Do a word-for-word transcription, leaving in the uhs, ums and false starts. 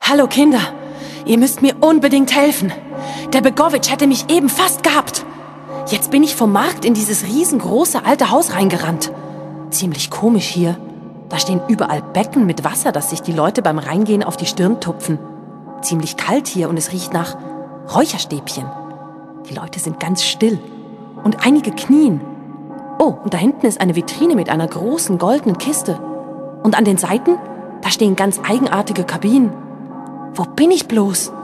Hallo Kinder, ihr müsst mir unbedingt helfen. Der Begovic hätte mich eben fast gehabt. Jetzt bin ich vom Markt in dieses riesengroße alte Haus reingerannt. Ziemlich komisch hier. Da stehen überall Becken mit Wasser, das sich die Leute beim Reingehen auf die Stirn tupfen. Ziemlich kalt hier und es riecht nach Räucherstäbchen. Die Leute sind ganz still und einige knien. Oh, und da hinten ist eine Vitrine mit einer großen goldenen Kiste. Und an den Seiten, da stehen ganz eigenartige Kabinen. Wo bin ich bloß?